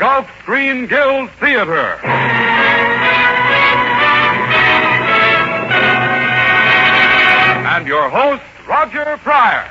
Gulf Screen Guild Theater. And your host, Roger Pryor.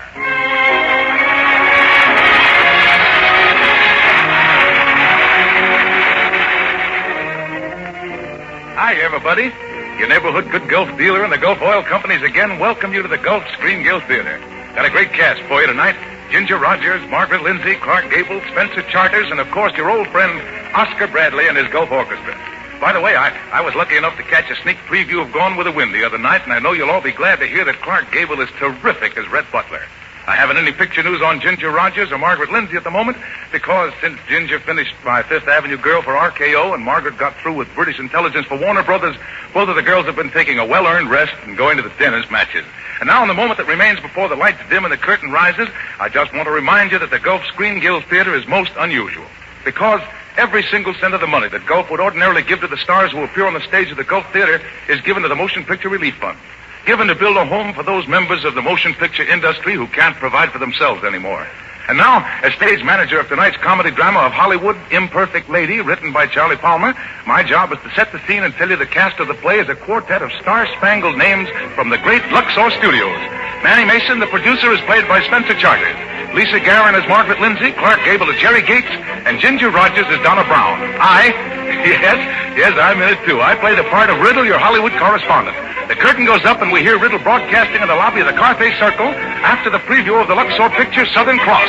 Hi, everybody. Your neighborhood good Gulf dealer and the Gulf Oil Companies again welcome you to the Gulf Screen Guild Theater. Got a great cast for you tonight. Ginger Rogers, Margaret Lindsay, Clark Gable, Spencer Charters, and, of course, your old friend, Oscar Bradley and his Gulf Orchestra. By the way, I was lucky enough to catch a sneak preview of Gone with the Wind the other night, and I know you'll all be glad to hear that Clark Gable is terrific as Rhett Butler. I haven't any picture news on Ginger Rogers or Margaret Lindsay at the moment because since Ginger finished my Fifth Avenue Girl for RKO and Margaret got through with British Intelligence for Warner Brothers, both of the girls have been taking a well-earned rest and going to the dentist matches. And now in the moment that remains before the lights dim and the curtain rises, I just want to remind you that the Gulf Screen Guild Theater is most unusual because every single cent of the money that Gulf would ordinarily give to the stars who appear on the stage of the Gulf Theater is given to the Motion Picture Relief Fund. Given to build a home for those members of the motion picture industry who can't provide for themselves anymore. And now, as stage manager of tonight's comedy drama of Hollywood, Imperfect Lady, written by Charlie Palmer, my job is to set the scene and tell you the cast of the play is a quartet of star-spangled names from the great Luxor Studios. Manny Mason, the producer, is played by Spencer Charters. Lisa Guerin is Margaret Lindsay, Clark Gable is Jerry Gates, and Ginger Rogers is Donna Brown. Yes, I'm in it too. I play the part of Riddle, your Hollywood correspondent. The curtain goes up and we hear Riddle broadcasting in the lobby of the Carthay Circle after the preview of the Luxor picture Southern Cross.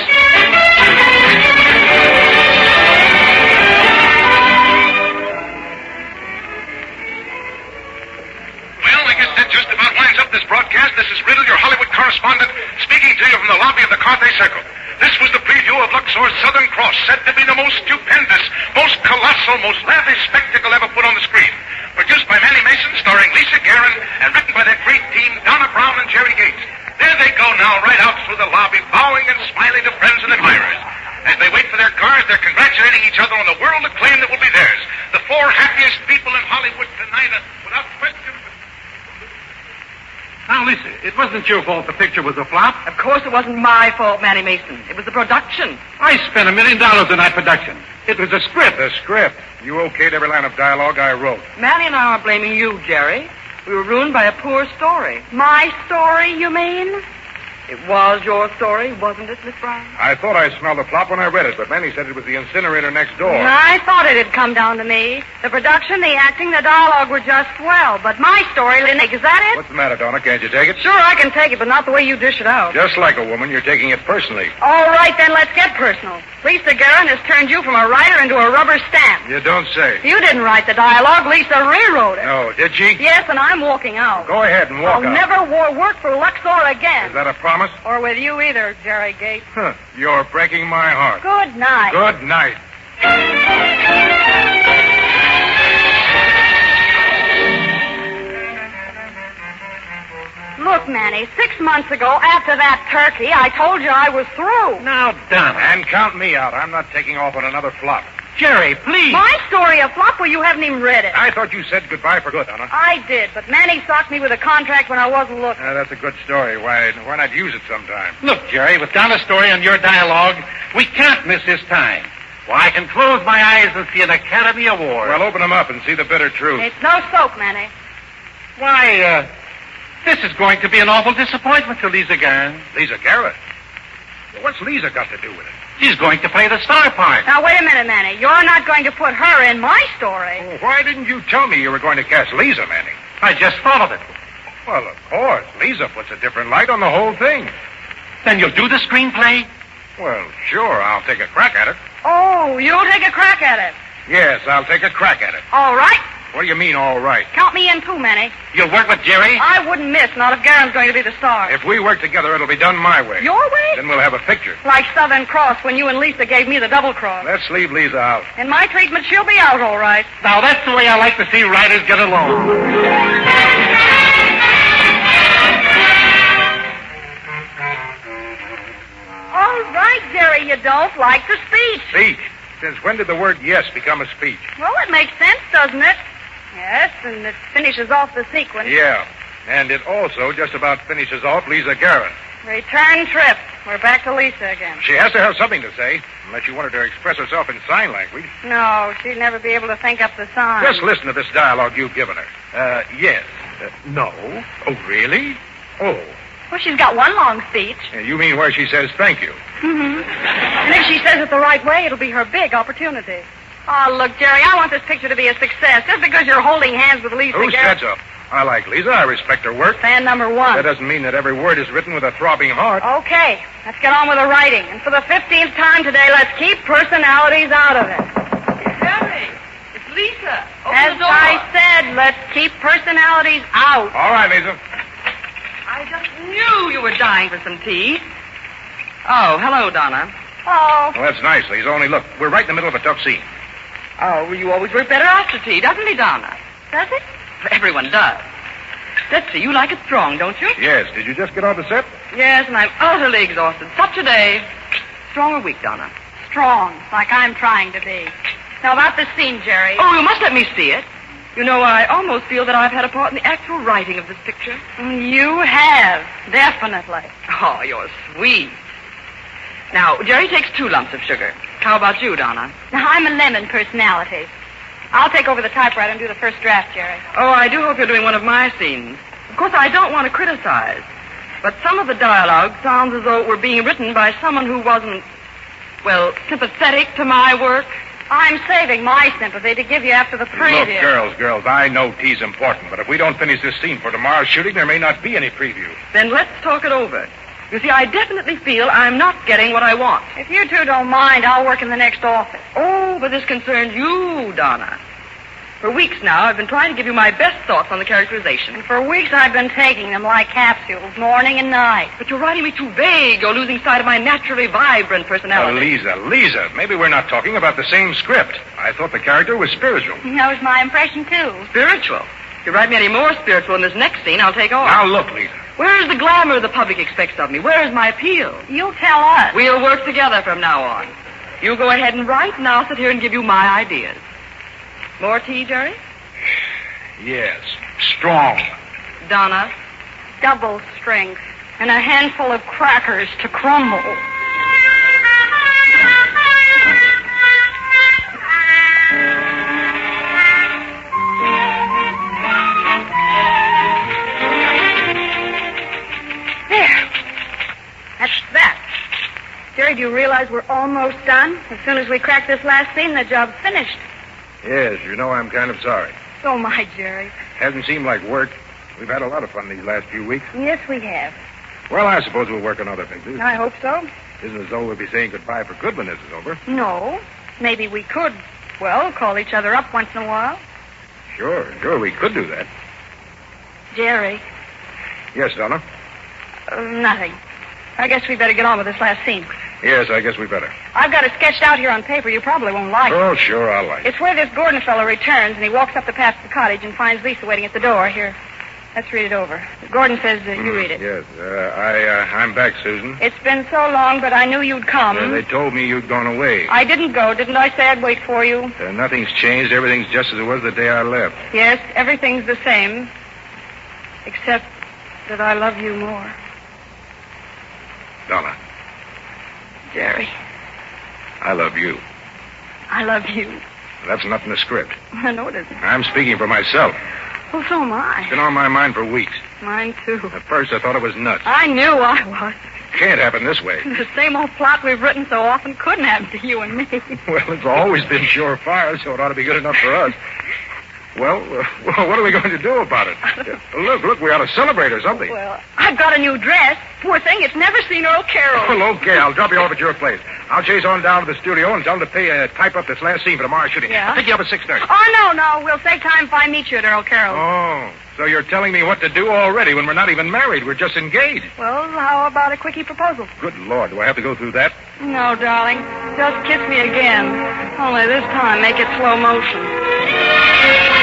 Well, I guess that just about winds up this broadcast. This is Riddle, your Hollywood correspondent, speaking to you from the lobby of the Carthay Circle. This was the preview of Luxor's Southern Cross, said to be the most stupendous, most colossal, most lavish spectacle ever put on the screen. Produced by Manny Mason, starring Lisa Guerin, and written by that great team, Donna Brown and Jerry Gates. There they go now, right out through the lobby, bowing and smiling to friends and admirers. As they wait for their cars, they're congratulating each other on the world acclaim that will be theirs. The four happiest people in Hollywood tonight, without question. Now, Lisa, it wasn't your fault the picture was a flop. Of course it wasn't my fault, Manny Mason. It was the production. I spent $1 million on that production. It was a script. The script. You okayed every line of dialogue I wrote. Manny and I aren't blaming you, Jerry. We were ruined by a poor story. My story, you mean? It was your story, wasn't it, Miss Brown? I thought I smelled the flop when I read it, but Manny said it was the incinerator next door. I thought it had come down to me. The production, the acting, the dialogue were just swell. But my story, Nick, is that it? What's the matter, Donna? Can't you take it? Sure, I can take it, but not the way you dish it out. Just like a woman, you're taking it personally. All right, then let's get personal. Lisa Guerin has turned you from a writer into a rubber stamp. You don't say. You didn't write the dialogue. Lisa rewrote it. No, did she? Yes, and I'm walking out. Go ahead and walk out. I'll never work for Luxor again. Is that a promise? Or with you either, Jerry Gates. You're breaking my heart. Good night. Good night. Look, Manny, 6 months ago, after that turkey, I told you I was through. Now, Donna. And count me out. I'm not taking off on another flop. Jerry, please. My story a flop? Well, you haven't even read it. I thought you said goodbye for good, Donna. I did, but Manny socked me with a contract when I wasn't looking. That's a good story. Why not use it sometime? Look, Jerry, with Donna's story and your dialogue, we can't miss this time. Why, I can close my eyes and see an Academy Award. Well, open them up and see the bitter truth. It's no soap, Manny. Why, this is going to be an awful disappointment to Lisa Guerin. Lisa Garrett? What's Lisa got to do with it? She's going to play the star part. Now, wait a minute, Manny. You're not going to put her in my story. Oh, why didn't you tell me you were going to cast Lisa, Manny? I just thought of it. Well, of course. Lisa puts a different light on the whole thing. Then you'll do the screenplay? Well, sure. I'll take a crack at it. Oh, you'll take a crack at it. Yes, I'll take a crack at it. All right. What do you mean, all right? Count me in too, Manny. You'll work with Jerry? I wouldn't miss, not if Guerin's going to be the star. If we work together, it'll be done my way. Your way? Then we'll have a picture. Like Southern Cross when you and Lisa gave me the double cross. Let's leave Lisa out. In my treatment, she'll be out all right. Now, that's the way I like to see writers get along. All right, Jerry, you don't like the speech. Speech? Since when did the word yes become a speech? Well, it makes sense, doesn't it? Yes, and it finishes off the sequence. Yeah, and it also just about finishes off Lisa Guerin. Return trip. We're back to Lisa again. She has to have something to say, unless you wanted to express herself in sign language. No, she'd never be able to think up the sign. Just listen to this dialogue you've given her. Yes. No. Oh, really? Oh. Well, she's got one long speech. You mean where she says thank you? Mm-hmm. And if she says it the right way, it'll be her big opportunity. Oh, look, Jerry, I want this picture to be a success. Just because you're holding hands with Lisa. Who said so? I like Lisa. I respect her work. Fan number one. That doesn't mean that every word is written with a throbbing heart. Okay, let's get on with the writing. And for the 15th time today, let's keep personalities out of it. Jerry, it's Lisa. Open As the door. I said, let's keep personalities out. All right, Lisa. I just knew you were dying for some tea. Oh, hello, Donna. Oh, Well, that's nice, Lisa. Only look, we're right in the middle of a tough scene. Oh, well, you always work better after tea, doesn't he, Donna? does it? Everyone does. Let's see, you like it strong, don't you? Yes. Did you just get off the set? Yes, and I'm utterly exhausted. Such a day. Strong or weak, Donna? Strong, like I'm trying to be. Now, about this scene, Jerry. Oh, you must let me see it. You know, I almost feel that I've had a part in the actual writing of this picture. You have, definitely. Oh, you're sweet. Now, Jerry takes 2 lumps of sugar. How about you, Donna? Now, I'm a lemon personality. I'll take over the typewriter and do the first draft, Jerry. Oh, I do hope you're doing one of my scenes. Of course, I don't want to criticize, but some of the dialogue sounds as though it were being written by someone who wasn't, well, sympathetic to my work. I'm saving my sympathy to give you after the preview. Look, girls, I know tea's important, but if we don't finish this scene for tomorrow's shooting, there may not be any preview. Then let's talk it over. You see, I definitely feel I'm not getting what I want. If you two don't mind, I'll work in the next office. Oh, but this concerns you, Donna. For weeks now, I've been trying to give you my best thoughts on the characterization. And for weeks, I've been taking them like capsules, morning and night. But you're writing me too vague. You're losing sight of my naturally vibrant personality. Lisa, maybe we're not talking about the same script. I thought the character was spiritual. That was my impression, too. Spiritual. If you write me any more spiritual in this next scene, I'll take off. Now, look, Lisa. Where is the glamour the public expects of me? Where is my appeal? You tell us. We'll work together from now on. You go ahead and write, and I'll sit here and give you my ideas. More tea, Jerry? Yes, strong. Donna? Double strength and a handful of crackers to crumble. There. That's that. Jerry, do you realize we're almost done? As soon as we crack this last scene, the job's finished. Yes, you know I'm kind of sorry. So am I, Jerry. Hasn't seemed like work. We've had a lot of fun these last few weeks. Yes, we have. Well, I suppose we'll work on other pictures. I hope so. Isn't as though we'll be saying goodbye for good when this is over. No. Maybe we could, well, call each other up once in a while. Sure, we could do that. Jerry. Yes, Donna? Nothing. I guess we better get on with this last scene. Yes, I guess we better. I've got it sketched out here on paper. You probably won't like it. Oh, sure, I'll like it. It's where this Gordon fellow returns, and he walks up the path to the cottage and finds Lisa waiting at the door. Here, let's read it over. Gordon says you read it. Yes, I'm back, Susan. It's been so long, but I knew you'd come. They told me you'd gone away. I didn't go. Didn't I say I'd wait for you? Nothing's changed. Everything's just as it was the day I left. Yes, everything's the same. Except that I love you more. Donna, Jerry, I love you. I love you. That's not in the script. I know it isn't. I'm speaking for myself. Well, so am I. It's been on my mind for weeks. Mine, too. At first, I thought it was nuts. I knew I was. Can't happen this way. The same old plot we've written so often couldn't happen to you and me. Well, it's always been surefire, so it ought to be good enough for us. Well, what are we going to do about it? Look, we ought to celebrate or something. Well, I've got a new dress. Poor thing, it's never seen Earl Carroll. Well, okay, I'll drop you off at your place. I'll chase on down to the studio and tell them to type up this last scene for tomorrow's shooting. Yeah? I'll pick you up at 6:30. Oh, no. We'll save time if I meet you at Earl Carroll. Oh, so you're telling me what to do already when we're not even married. We're just engaged. Well, how about a quickie proposal? Good Lord, do I have to go through that? No, darling. Just kiss me again. Only this time, make it slow motion.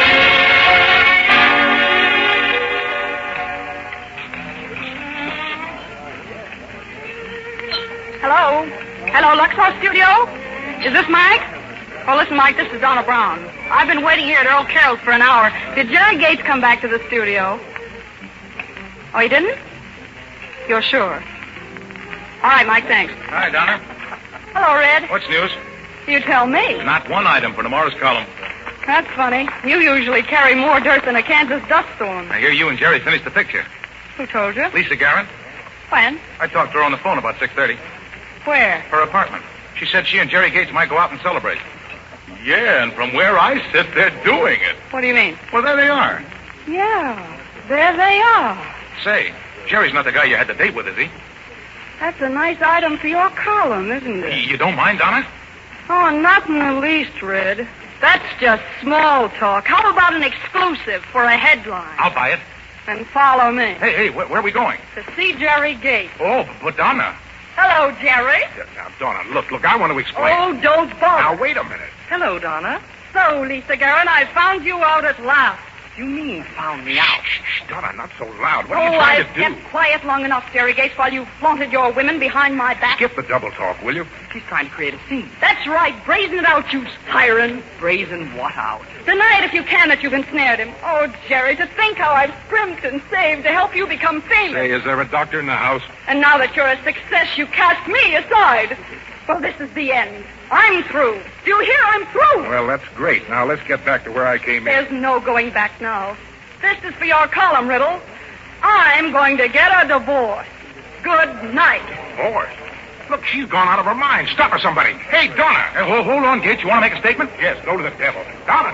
Hello? Hello, Luxor Studio? Is this Mike? Oh, listen, Mike, this is Donna Brown. I've been waiting here at Earl Carroll's for an hour. Did Jerry Gates come back to the studio? Oh, he didn't? You're sure? All right, Mike, thanks. Hi, Donna. Hello, Red. What's news? You tell me. Not one item for tomorrow's column. That's funny. You usually carry more dirt than a Kansas dust storm. I hear you and Jerry finished the picture. Who told you? Lisa Garrett. When? I talked to her on the phone about 6:30. Where? Her apartment. She said she and Jerry Gates might go out and celebrate. Yeah, and from where I sit, they're doing it. What do you mean? Well, there they are. Yeah, there they are. Say, Jerry's not the guy you had the date with, is he? That's a nice item for your column, isn't it? You don't mind, Donna? Oh, not in the least, Red. That's just small talk. How about an exclusive for a headline? I'll buy it. And follow me. Hey, where are we going? To see Jerry Gates. Oh, but Donna. Hello, Jerry. Now, Donna, look, I want to explain. Oh, don't bother. Now, wait a minute. Hello, Donna. So, Lisa Garrett, I found you out at last. You mean found me out? Shh, Donna, not so loud. What are you trying I've to do? kept quiet long enough, Jerry Gates, while you flaunted your women behind my back. Skip the double talk, will you? She's trying to create a scene. That's right. Brazen it out, you siren. Brazen what out? Deny it if you can that you've ensnared him. Oh, Jerry, to think how I've scrimped and saved to help you become famous. Say, is there a doctor in the house? And now that you're a success, you cast me aside. Well, this is the end. I'm through. Do you hear? I'm through. Well, that's great. Now, let's get back to where I came in. There's no going back now. This is for your column, Riddle. I'm going to get a divorce. Good night. Divorce? Look, she's gone out of her mind. Stop her, somebody. Hey, Donna. Hey, hold on, Gates. You want to make a statement? Yes, go to the devil. Donna!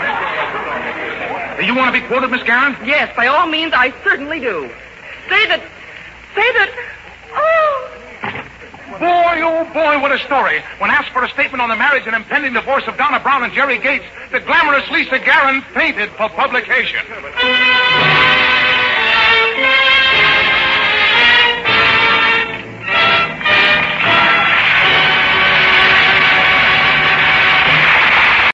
You want to be quoted, Miss Garrett? Yes, by all means, I certainly do. Say that. Oh. Boy, oh boy, what a story. When asked for a statement on the marriage and impending divorce of Donna Brown and Jerry Gates, the glamorous Lisa Garrett fainted for publication.